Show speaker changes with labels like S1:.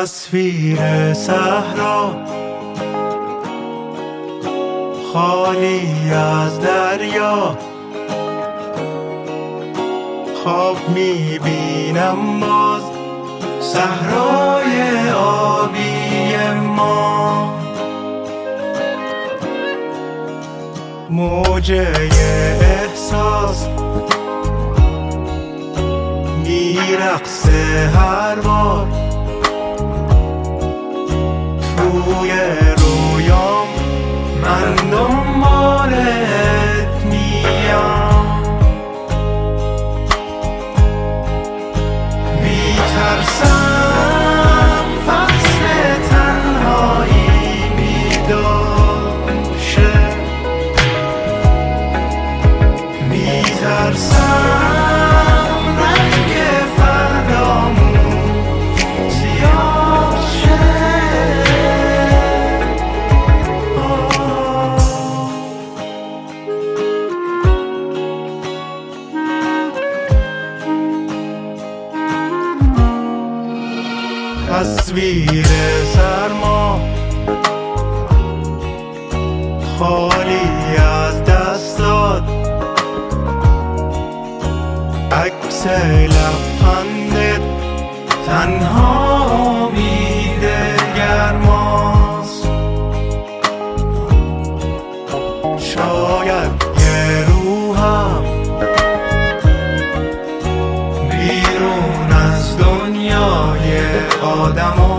S1: تصویر صحرا خالی از دریا، خواب میبینم باز صحرای آبی ما. موجه احساس میرقصه هر بار توی رویام، من دنبالت میام. میترسم فصل تنهایی بیدار شه، میترسم رنگ فردامون سیاه شه. تصویر سرما خالی از دستات، عکس لبخندت تنها امیده گرماست. شاید یه روحم بیرون از دنیای آدم